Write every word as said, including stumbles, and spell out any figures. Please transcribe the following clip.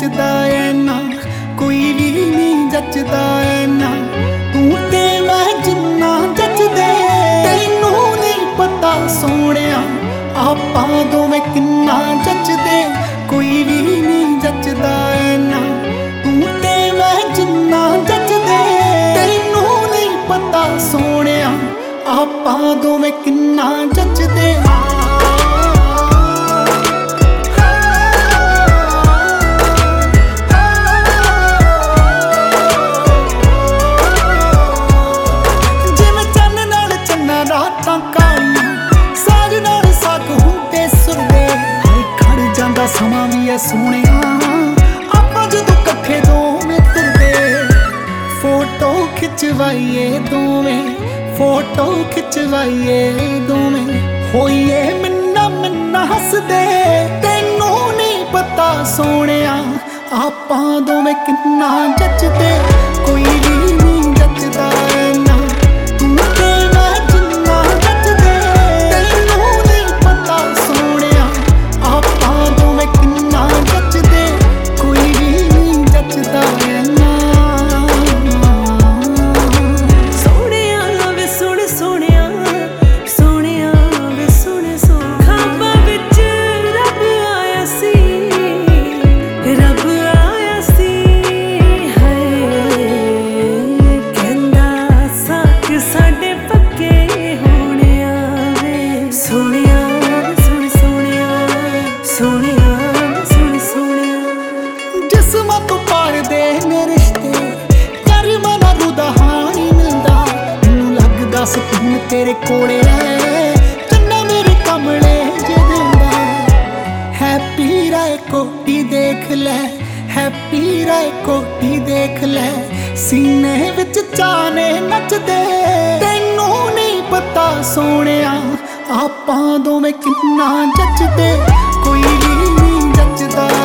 जचदा ऐ ना, कोई भी नहीं जचदा ऐ ना। तू ते मैं जिन्ना जचदे तैनू नहीं पता सोहणिया, आपां दोवें किन्ना जचदे कोई भी नहीं जचदा ऐ ना। तू ते मैं जिन्ना जचदे तैनू नहीं पता सोहणिया, आपां दोवें किन्ना जचदे। समा भी है सोहणिया आपां जदों कट्ठे दोवें तुरदे, फोटो खिचवाइए दोवें, फोटो खिचवाइए दोवें। होइए मिन्ना मिन्ना हसदे तैनू नहीं पता सोहणिया, आपां दोवें किन्ना जचदे कोई भी नहीं जचदा ऐ ना। तू ते मैं जिन्ना जचदे तैनू नहीं पता सोहणिया, आपां दोवें किन्ना जचदे कोई भी नहीं जचदा ऐ ना। सोहणिया वे सुण सोहणिया, सोहणिया वे सुण सो खाबां विच रब आया सी, रब आया सी। हाय कहंदा सा कि साडे पक्के होणिया वे, सोहणिया वे सुण सोहणिया, सोहणिया वे सुण सोहणिया। जिस्मां तो पार दे ने रिश्ते करमां नाल रूह हानी मिलदा, मैनूं लगदा सकून तेरे कोले ऐ, चन्ना मेरे कमले जे दिंदा। हैप्पी राय कोटी देख लै, हैप्पी राय कोटी देख लै, सीने विच चाने नचदे तैनू नहीं पता सोहणिया, आपां दोवें किन्ना जचदे कोई भी नहीं जचदा।